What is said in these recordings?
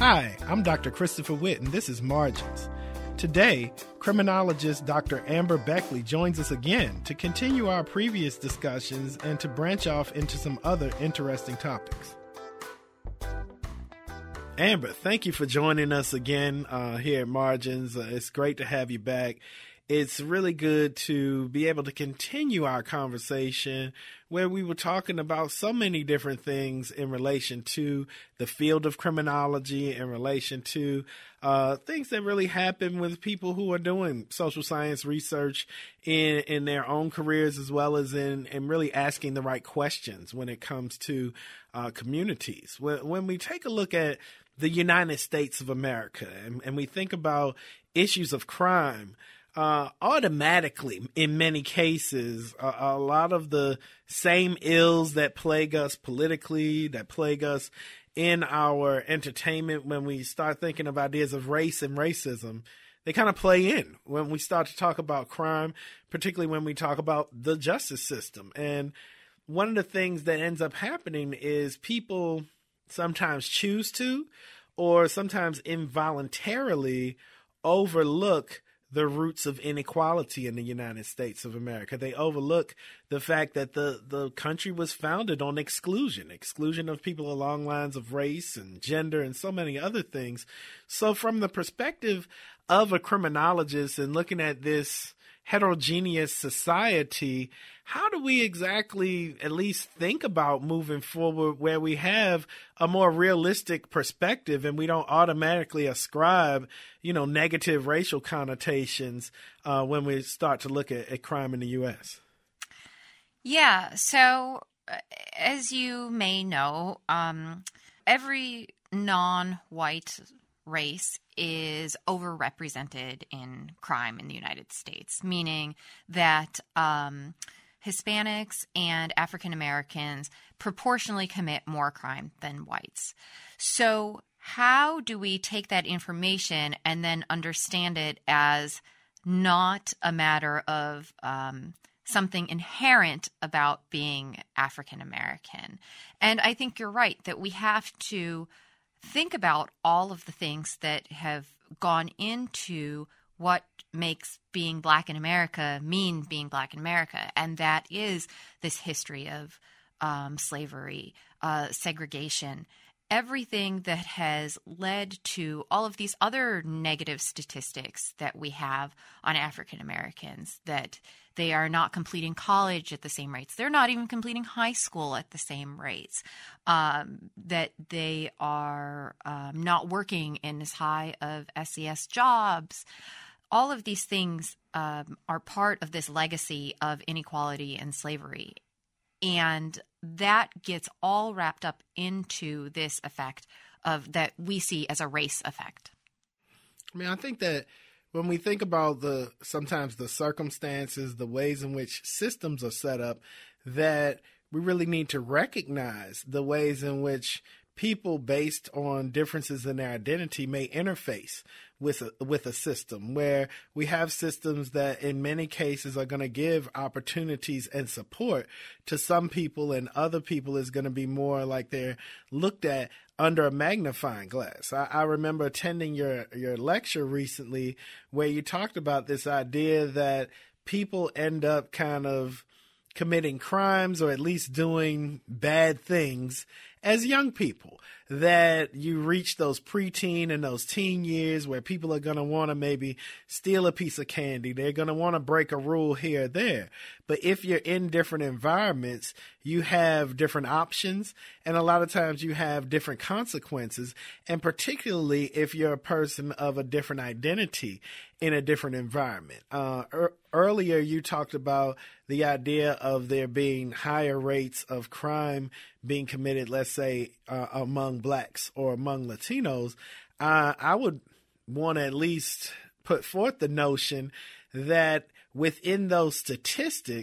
Hi, I'm Dr. Christopher Witt, and this is Margins. Today, criminologist Dr. Amber Beckley joins us again to continue our previous discussions and to branch off into some other interesting topics. Amber, thank you for joining us again here at Margins. It's great to have you back. It's really good to be able to continue our conversation where we were talking about so many different things in relation to the field of criminology, in relation to things that really happen with people who are doing social science research in their own careers, as well as in really asking the right questions when it comes to communities. When we take a look at the United States of America and we think about issues of crime, automatically, in many cases, a lot of the same ills that plague us politically, that plague us in our entertainment when we start thinking of ideas of race and racism, they kind of play in when we start to talk about crime, particularly when we talk about the justice system. And one of the things that ends up happening is people sometimes choose to, or sometimes involuntarily overlook the roots of inequality in the United States of America. They overlook the fact that the country was founded on exclusion of people along lines of race and gender and so many other things. So from the perspective of a criminologist and looking at this heterogeneous society, how do we exactly at least think about moving forward where we have a more realistic perspective and we don't automatically ascribe, negative racial connotations when we start to look at crime in the U.S.? Yeah. So as you may know, every non-white race is overrepresented in crime in the United States, meaning that Hispanics and African Americans proportionally commit more crime than whites. So how do we take that information and then understand it as not a matter of something inherent about being African American? And I think you're right that we have to think about all of the things that have gone into what makes being Black in America mean being Black in America. And that is this history of slavery, segregation, everything that has led to all of these other negative statistics that we have on African Americans, that they are not completing college at the same rates. They're not even completing high school at the same rates, that they are not working in as high of SES jobs. All of these things are part of this legacy of inequality and slavery. And that gets all wrapped up into this effect of that we see as a race effect. I think that when we think about sometimes the circumstances, the ways in which systems are set up, that we really need to recognize the ways in which people based on differences in their identity may interface with a system, where we have systems that in many cases are going to give opportunities and support to some people, and other people is going to be more like they're looked at under a magnifying glass. I remember attending your lecture recently where you talked about this idea that people end up kind of committing crimes or at least doing bad things as young people, that you reach those preteen and those teen years where people are going to want to maybe steal a piece of candy. They're going to want to break a rule here or there. But if you're in different environments, you have different options, and a lot of times you have different consequences, and particularly if you're a person of a different identity in a different environment. Earlier, you talked about the idea of there being higher rates of crime being committed, let's say, among Blacks or among Latinos. I would want to at least put forth the notion that within those statistics,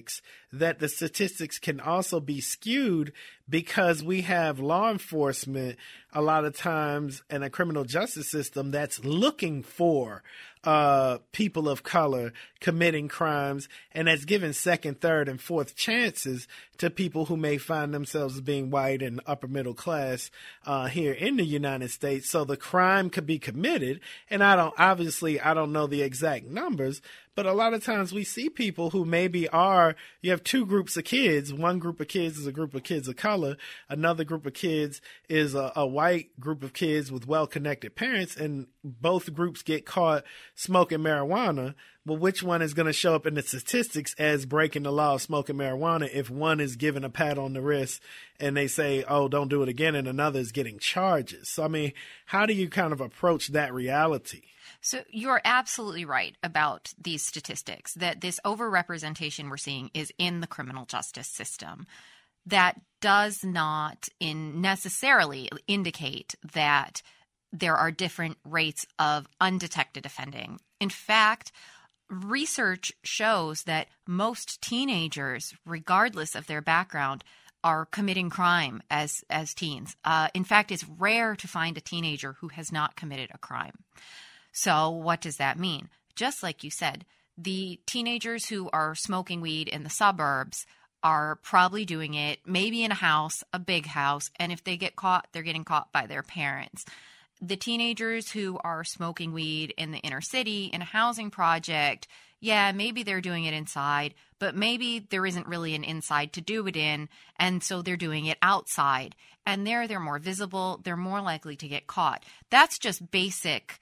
that the statistics can also be skewed because we have law enforcement a lot of times and a criminal justice system that's looking for people of color committing crimes, and that's giving second, third, and fourth chances to people who may find themselves being white and upper middle class here in the United States. So the crime could be committed, and I don't know the exact numbers, but a lot of times we see people who maybe you have two groups of kids. One group of kids is a group of kids of color. Another group of kids is a white group of kids with well-connected parents, and both groups get caught smoking marijuana. Well, which one is going to show up in the statistics as breaking the law of smoking marijuana if one is given a pat on the wrist and they say, oh, don't do it again, and another is getting charges? So, I mean, how do you kind of approach that reality? So you're absolutely right about these statistics, that this overrepresentation we're seeing is in the criminal justice system. That does not necessarily indicate that there are different rates of undetected offending. In fact, research shows that most teenagers, regardless of their background, are committing crime as teens. In fact, it's rare to find a teenager who has not committed a crime. So what does that mean? Just like you said, the teenagers who are smoking weed in the suburbs are probably doing it maybe in a house, a big house, and if they get caught, they're getting caught by their parents. The teenagers who are smoking weed in the inner city in a housing project, yeah, maybe they're doing it inside, but maybe there isn't really an inside to do it in, and so they're doing it outside. And they're more visible, they're more likely to get caught. That's just basic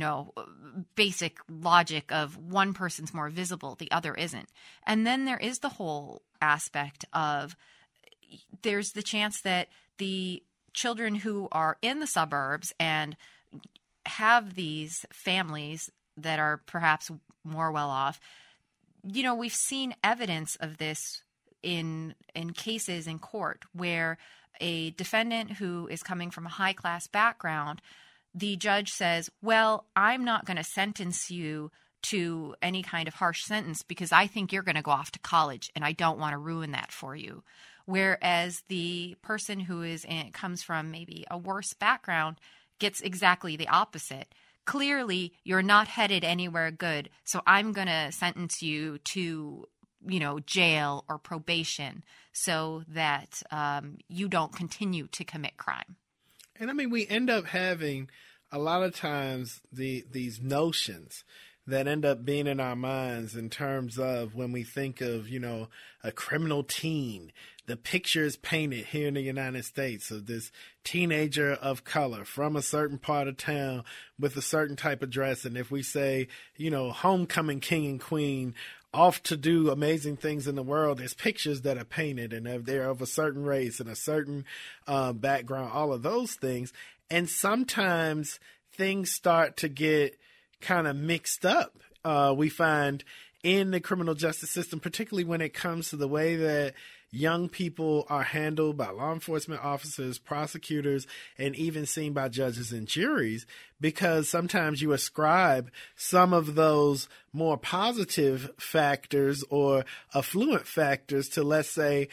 logic of one person's more visible, the other isn't. And then there is the whole aspect of there's the chance that the children who are in the suburbs and have these families that are perhaps more well off, we've seen evidence of this in cases in court where a defendant who is coming from a high class background, the judge says, well, I'm not going to sentence you to any kind of harsh sentence because I think you're going to go off to college and I don't want to ruin that for you. Whereas the person who comes from maybe a worse background gets exactly the opposite. Clearly, you're not headed anywhere good, so I'm going to sentence you to, jail or probation so that you don't continue to commit crime. And I mean, we end up having a lot of times these notions that end up being in our minds in terms of when we think of, a criminal teen. The picture is painted here in the United States of this teenager of color from a certain part of town with a certain type of dress. And if we say, homecoming king and queen, off to do amazing things in the world, there's pictures that are painted and they're of a certain race and a certain background, all of those things. And sometimes things start to get kind of mixed up. We find in the criminal justice system, particularly when it comes to the way that young people are handled by law enforcement officers, prosecutors, and even seen by judges and juries, because sometimes you ascribe some of those more positive factors or affluent factors to, let's say,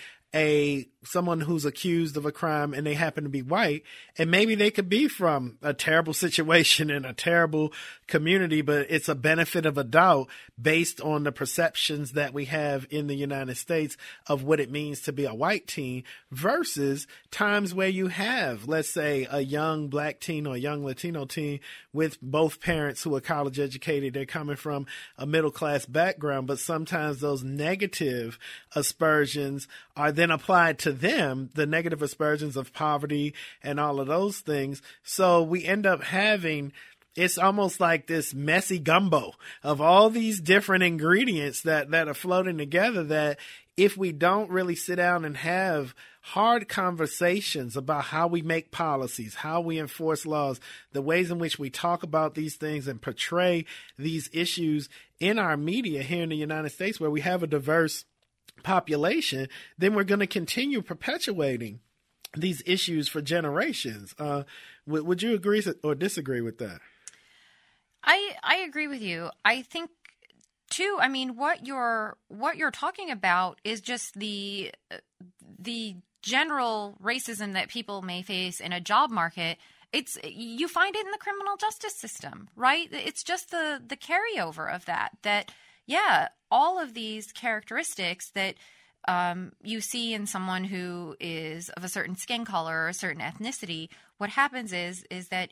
someone who's accused of a crime and they happen to be white, and maybe they could be from a terrible situation in a terrible community, but it's a benefit of a doubt based on the perceptions that we have in the United States of what it means to be a white teen versus times where you have, let's say, a young black teen or a young Latino teen with both parents who are college educated. They're coming from a middle class background, but sometimes those negative aspersions are then applied to them, the negative aspersions of poverty and all of those things. So we end up having, it's almost like this messy gumbo of all these different ingredients that are floating together, that if we don't really sit down and have hard conversations about how we make policies, how we enforce laws, the ways in which we talk about these things and portray these issues in our media here in the United States, where we have a diverse population, then we're going to continue perpetuating these issues for generations. Would you agree or disagree with that? I agree with you. I think too, I mean, what you're talking about is just the general racism that people may face in a job market. You find it in the criminal justice system, right? It's just the carryover of that, yeah, all of these characteristics that you see in someone who is of a certain skin color or a certain ethnicity, what happens is that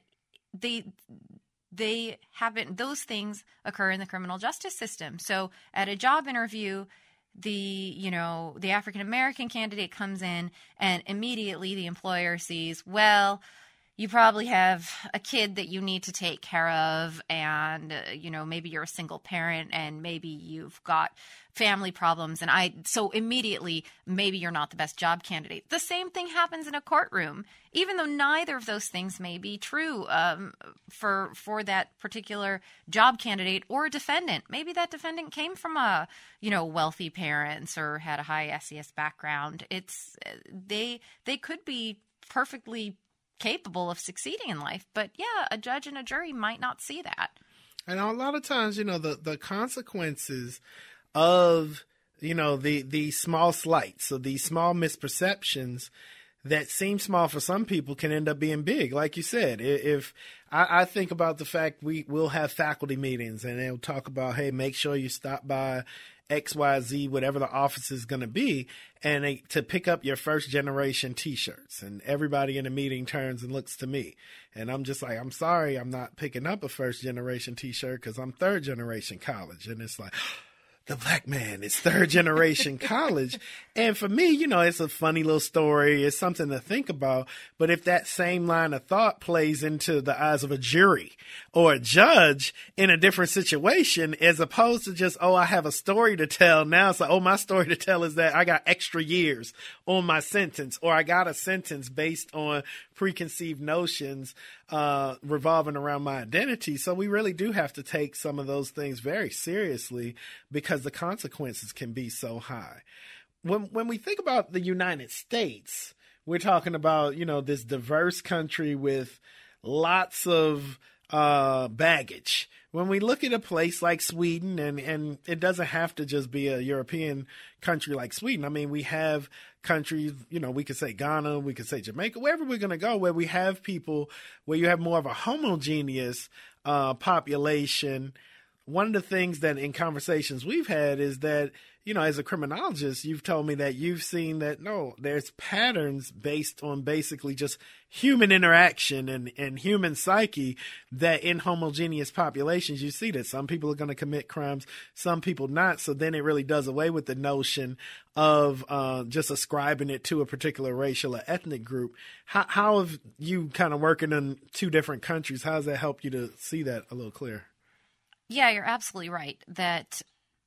they happen, those things occur in the criminal justice system. So at a job interview, the African American candidate comes in and immediately the employer sees, well, you probably have a kid that you need to take care of, and maybe you're a single parent, and maybe you've got family problems, so immediately maybe you're not the best job candidate. The same thing happens in a courtroom, even though neither of those things may be true for that particular job candidate or defendant. Maybe that defendant came from wealthy parents or had a high SES background. They could be perfectly capable of succeeding in life, but yeah, a judge and a jury might not see that. And a lot of times, the consequences of the small slights, so these small misperceptions that seem small for some people can end up being big. Like you said, if I think about the fact we'll have faculty meetings and they'll talk about, hey, make sure you stop by XYZ, whatever the office is going to be, and to pick up your first generation t-shirts. And everybody in the meeting turns and looks to me. And I'm just like, I'm sorry, I'm not picking up a first generation t-shirt because I'm third generation college. And it's like, the black man is third generation college. And for me, it's a funny little story. It's something to think about. But if that same line of thought plays into the eyes of a jury or a judge in a different situation, as opposed to just, I have a story to tell. Now it's like, my story to tell is that I got extra years on my sentence, or I got a sentence based on preconceived notions revolving around my identity. So we really do have to take some of those things very seriously because the consequences can be so high. When we think about the United States, we're talking about, this diverse country with lots of baggage. When we look at a place like Sweden, and it doesn't have to just be a European country like Sweden. I mean, we have countries, we could say Ghana, we could say Jamaica, wherever we're going to go, where we have people, where you have more of a homogeneous population. One of the things that in conversations we've had is that, as a criminologist, you've told me that you've seen that, no, there's patterns based on basically just human interaction and human psyche, that in homogeneous populations, you see that some people are going to commit crimes, some people not. So then it really does away with the notion of just ascribing it to a particular racial or ethnic group. How have you kind of working in two different countries? How does that help you to see that a little clearer? Yeah, you're absolutely right that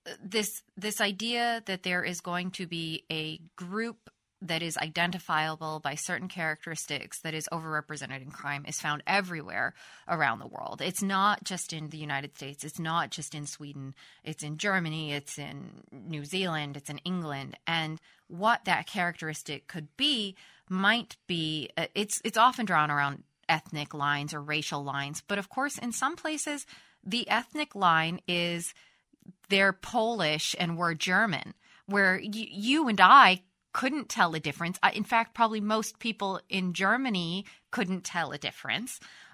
this idea that there is going to be a group that is identifiable by certain characteristics that is overrepresented in crime is found everywhere around the world. It's not just in the United States. It's not just in Sweden. It's in Germany. It's in New Zealand. It's in England. And what that characteristic could be might be, it's often drawn around ethnic lines or racial lines. But of course, in some places, the ethnic line is they're Polish and we're German, where you and I couldn't tell a difference. In fact, probably most people in Germany couldn't tell a difference.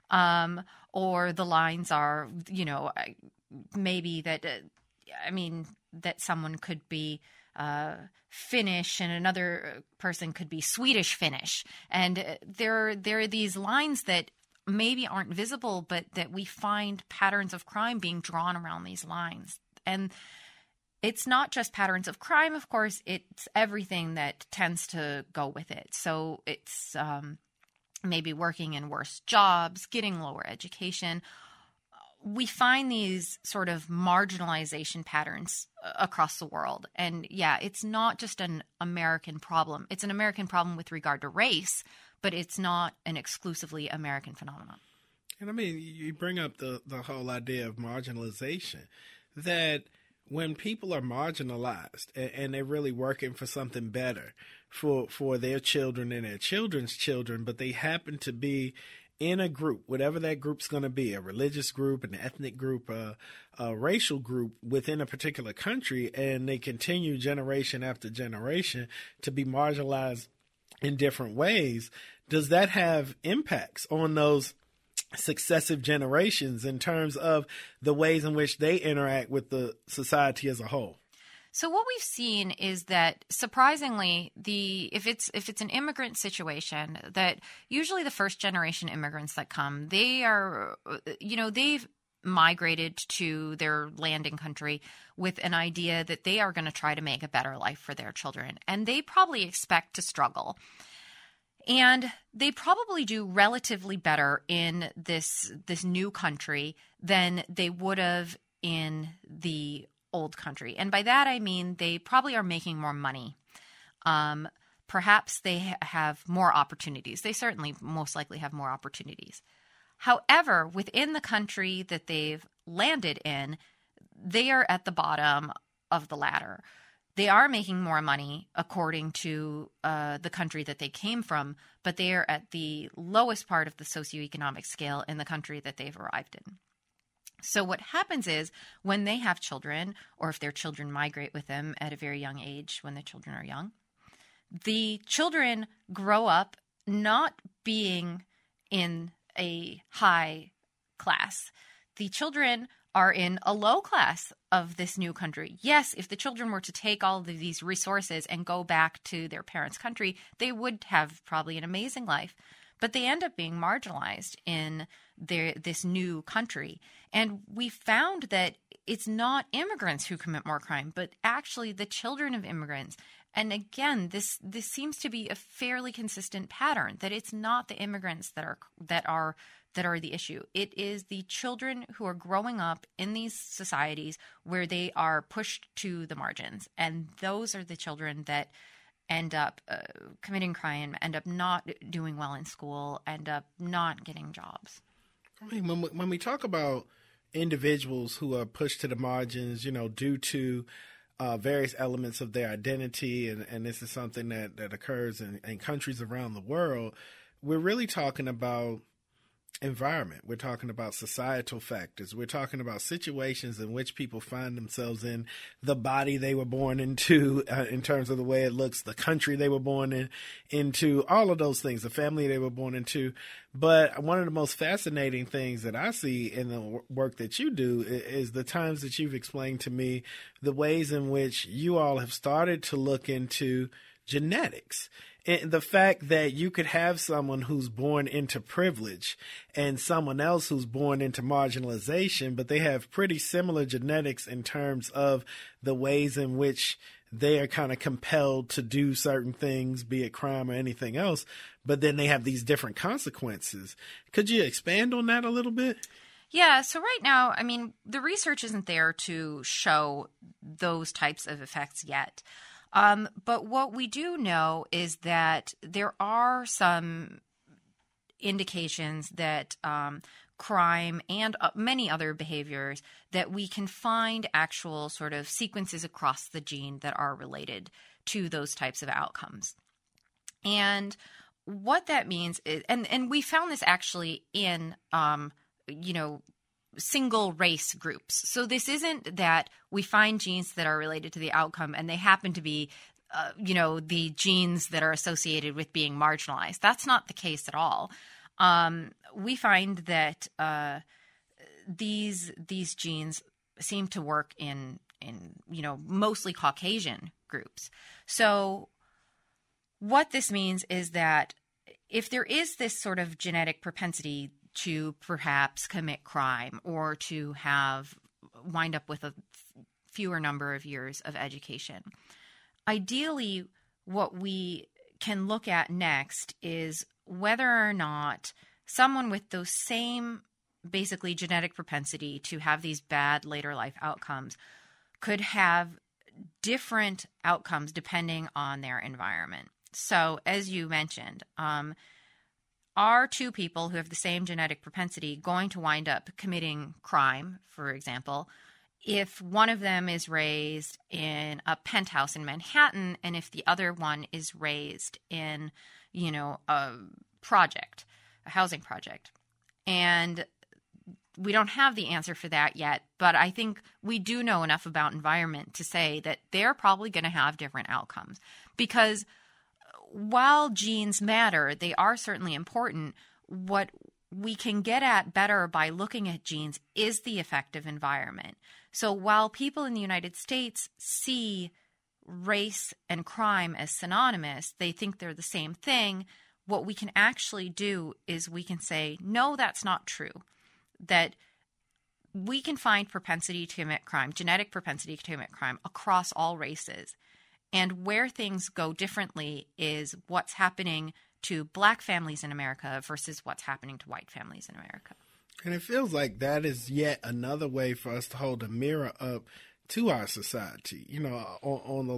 Or the lines are, maybe that, that someone could be Finnish and another person could be Swedish Finnish. And there are these lines that maybe aren't visible, but that we find patterns of crime being drawn around these lines. And it's not just patterns of crime, of course, it's everything that tends to go with it. So it's maybe working in worse jobs, getting lower education. We find these sort of marginalization patterns across the world. And yeah, it's not just an American problem. It's an American problem with regard to race, but it's not an exclusively American phenomenon. And I mean, you bring up the whole idea of marginalization, that when people are marginalized and they're really working for something better for their children and their children's children, but they happen to be in a group, whatever that group's going to be, a religious group, an ethnic group, a racial group within a particular country, and they continue generation after generation to be marginalized in different ways, does that have impacts on those successive generations in terms of the ways in which they interact with the society as a whole? So what we've seen is that surprisingly, if it's an immigrant situation, that usually the first generation immigrants that come, they are, they've migrated to their landing country with an idea that they are going to try to make a better life for their children, and they probably expect to struggle. And they probably do relatively better in this new country than they would have in the old country. And by that, I mean they probably are making more money. Perhaps they have more opportunities. They certainly most likely have more opportunities. However, within the country that they've landed in, they are at the bottom of the ladder. They are making more money according to the country that they came from, but they are at the lowest part of the socioeconomic scale in the country that they've arrived in. So what happens is when they have children, or if their children migrate with them at a very young age when the children are young, the children grow up not being in a high class. The children are in a low class of this new country. Yes, if the children were to take all of these resources and go back to their parents' country, they would have probably an amazing life. But they end up being marginalized in this new country. And we found that it's not immigrants who commit more crime, but actually the children of immigrants. And again, this seems to be a fairly consistent pattern, that it's not the immigrants that are the issue. It is the children who are growing up in these societies where they are pushed to the margins. And those are the children that end up committing crime, end up not doing well in school, end up not getting jobs. I mean, when we talk about individuals who are pushed to the margins, due to various elements of their identity, and this is something that occurs in countries around the world, we're really talking about environment. We're talking about societal factors. We're talking about situations in which people find themselves in, the body they were born into, in terms of the way it looks, the country they were born into, all of those things, the family they were born into. But one of the most fascinating things that I see in the work that you do is the times that you've explained to me the ways in which you all have started to look into genetics. And the fact that you could have someone who's born into privilege and someone else who's born into marginalization, but they have pretty similar genetics in terms of the ways in which they are kind of compelled to do certain things, be it crime or anything else, but then they have these different consequences. Could you expand on that a little bit? Yeah, so right now, I mean, the research isn't there to show those types of effects yet. But what we do know is that there are some indications that crime and many other behaviors, that we can find actual sort of sequences across the gene that are related to those types of outcomes. And what that means is, and we found this actually in, single race groups. So this isn't that we find genes that are related to the outcome and they happen to be, the genes that are associated with being marginalized. That's not the case at all. We find that these genes seem to work in mostly Caucasian groups. So what this means is that if there is this sort of genetic propensity to perhaps commit crime or to wind up with a fewer number of years of education, ideally what we can look at next is whether or not someone with those same basically genetic propensity to have these bad later life outcomes could have different outcomes depending on their environment. So as you mentioned, are two people who have the same genetic propensity going to wind up committing crime, for example, if one of them is raised in a penthouse in Manhattan and if the other one is raised in, a project? housing project. And we don't have the answer for that yet, but I think we do know enough about environment to say that they're probably going to have different outcomes. Because while genes matter, they are certainly important. What we can get at better by looking at genes is the effect of environment. So while people in the United States see race and crime as synonymous, they think they're the same thing. What we can actually do is we can say, no, that's not true. That we can find propensity to commit crime, genetic propensity to commit crime across all races. And where things go differently is what's happening to Black families in America versus what's happening to white families in America. And it feels like that is yet another way for us to hold a mirror up to our society, you know, on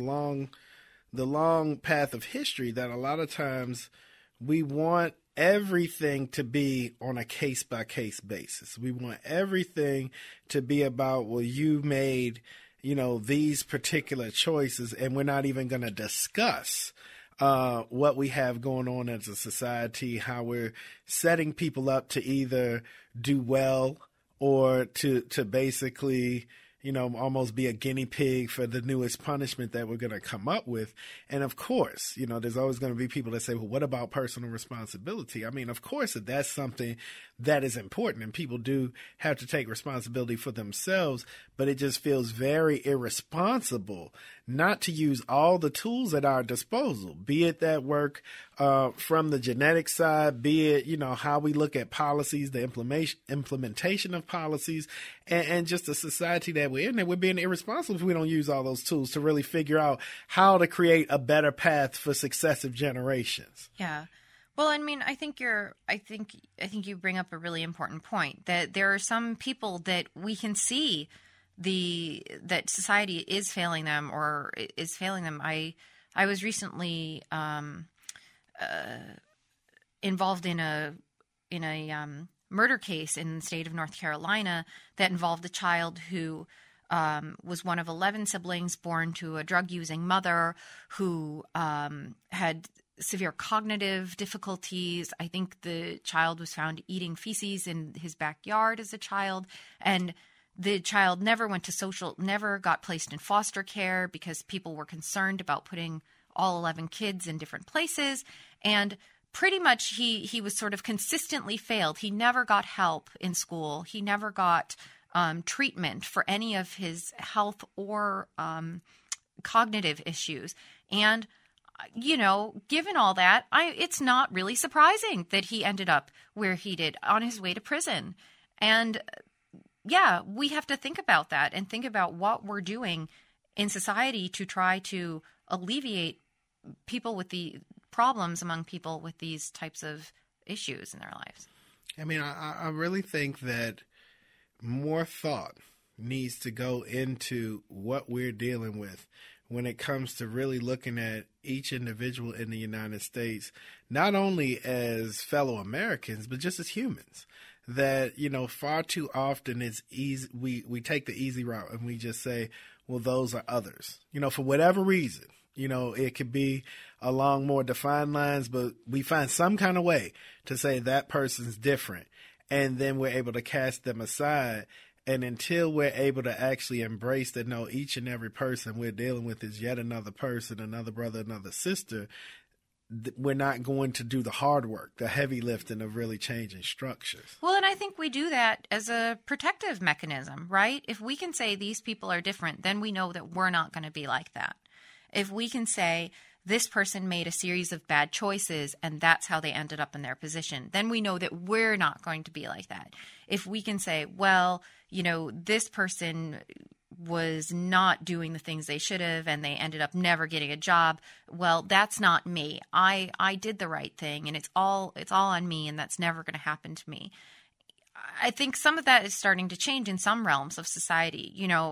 the long path of history, that a lot of times we want everything to be on a case-by-case basis. We want everything to be about, well, you made, you know, these particular choices, and we're not even going to discuss what we have going on as a society, how we're setting people up to either do well or to basically, you know, almost be a guinea pig for the newest punishment that we're going to come up with. And of course, you know, there's always going to be people that say, well, what about personal responsibility? I mean, of course, that's something that is important, and people do have to take responsibility for themselves, but it just feels very irresponsible not to use all the tools at our disposal, be it that work from the genetic side, be it, you know, how we look at policies, the implementation of policies, and just the society that we're in, that we're being irresponsible if we don't use all those tools to really figure out how to create a better path for successive generations. Yeah. Well, I mean, I think you bring up a really important point, that there are some people that we can see that society is failing them or is failing them. I was recently involved in a murder case in the state of North Carolina that involved a child who was one of 11 siblings, born to a drug-using mother who had severe cognitive difficulties. I think the child was found eating feces in his backyard as a child, and the child never got placed in foster care because people were concerned about putting all 11 kids in different places. And pretty much he was sort of consistently failed. He never got help in school. He never got treatment for any of his health or cognitive issues. And you know, given all that, it's not really surprising that he ended up where he did on his way to prison. And yeah, we have to think about that and think about what we're doing in society to try to alleviate people with the problems among people with these types of issues in their lives. I mean, I really think that more thought needs to go into what we're dealing with when it comes to really looking at each individual in the United States, not only as fellow Americans, but just as humans. That, you know, far too often it's easy, we take the easy route and we just say, well, those are others, you know, for whatever reason. You know, it could be along more defined lines, but we find some kind of way to say that person's different. And then we're able to cast them aside. And until we're able to actually embrace that, no, each and every person we're dealing with is yet another person, another brother, another sister, we're not going to do the hard work, the heavy lifting of really changing structures. Well, and I think we do that as a protective mechanism, right? If we can say these people are different, then we know that we're not going to be like that. If we can say this person made a series of bad choices and that's how they ended up in their position, then we know that we're not going to be like that. If we can say, well, you know, this person was not doing the things they should have and they ended up never getting a job, well, that's not me. I did the right thing and it's all on me, and that's never going to happen to me. I think some of that is starting to change in some realms of society. You know,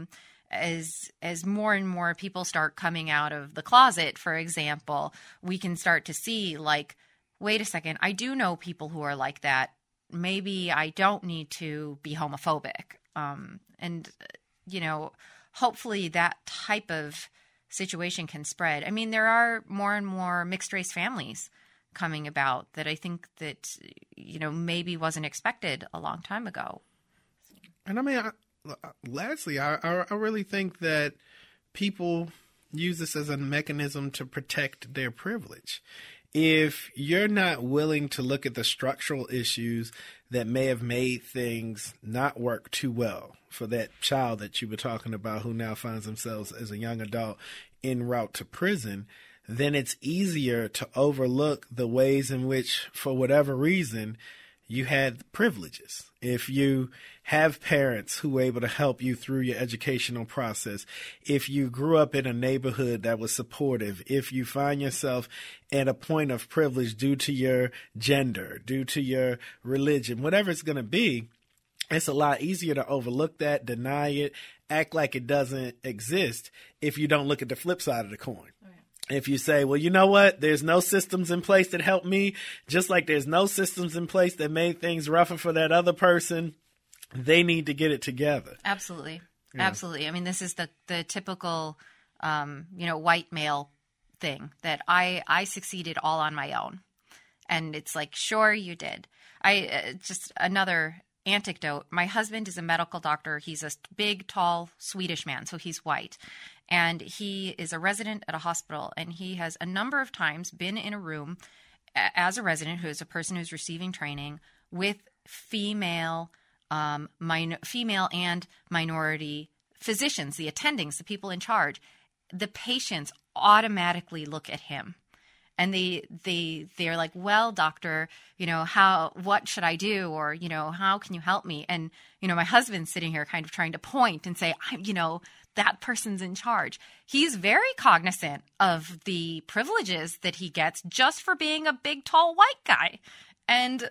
as more and more people start coming out of the closet, for example, we can start to see, like, wait a second, I do know people who are like that. Maybe I don't need to be homophobic. And, you know, hopefully that type of situation can spread. I mean, there are more and more mixed race families coming about that I think that, maybe wasn't expected a long time ago. And I mean, lastly, I really think that people use this as a mechanism to protect their privilege. If you're not willing to look at the structural issues that may have made things not work too well for that child that you were talking about who now finds themselves as a young adult en route to prison, then it's easier to overlook the ways in which, for whatever reason, you had privileges. If you have parents who were able to help you through your educational process, if you grew up in a neighborhood that was supportive, if you find yourself at a point of privilege due to your gender, due to your religion, whatever it's going to be, it's a lot easier to overlook that, deny it, act like it doesn't exist if you don't look at the flip side of the coin. If you say, well, you know what, there's no systems in place that help me, just like there's no systems in place that made things rougher for that other person, they need to get it together. Absolutely. Yeah. Absolutely. I mean, this is the typical, white male thing that I succeeded all on my own. And it's like, sure, you did. Just another anecdote. My husband is a medical doctor. He's a big, tall Swedish man, so he's white. And he is a resident at a hospital, and he has a number of times been in a room as a resident who is a person who's receiving training with female and minority physicians, the attendings, the people in charge. The patients automatically look at him. And they're like, well, doctor, what should I do? Or, how can you help me? And, my husband's sitting here kind of trying to point and say, that person's in charge. He's very cognizant of the privileges that he gets just for being a big, tall, white guy. And,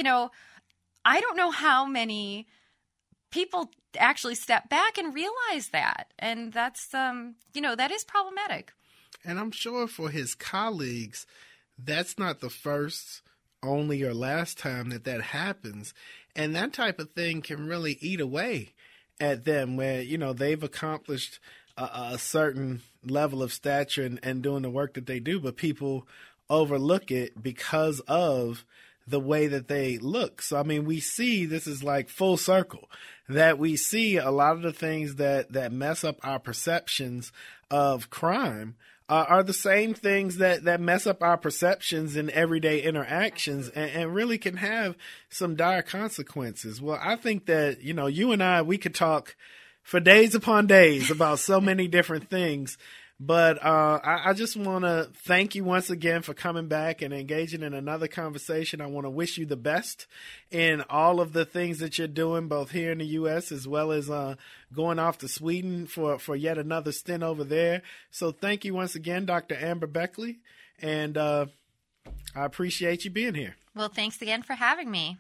I don't know how many people actually step back and realize that. And that's, that is problematic. And I'm sure for his colleagues, that's not the first, only, or last time that happens. And that type of thing can really eat away at them where, they've accomplished a certain level of stature and doing the work that they do, but people overlook it because of the way that they look. So, I mean, we see this is like full circle, that we see a lot of the things that mess up our perceptions of crime are the same things that mess up our perceptions in everyday interactions and really can have some dire consequences. Well, I think that, you and I, we could talk for days upon days about so many different things. But I just want to thank you once again for coming back and engaging in another conversation. I want to wish you the best in all of the things that you're doing, both here in the U.S. as well as going off to Sweden for yet another stint over there. So thank you once again, Dr. Amber Beckley, and I appreciate you being here. Well, thanks again for having me.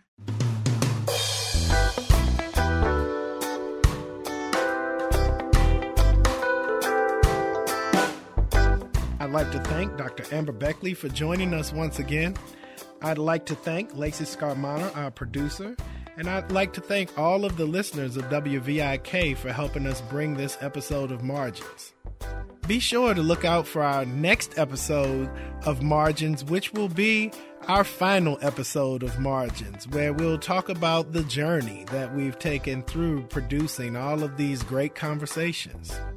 I'd like to thank Dr. Amber Beckley for joining us once again. I'd like to thank Lacey Scarmana, our producer, and I'd like to thank all of the listeners of WVIK for helping us bring this episode of Margins. Be sure to look out for our next episode of Margins, which will be our final episode of Margins, where we'll talk about the journey that we've taken through producing all of these great conversations.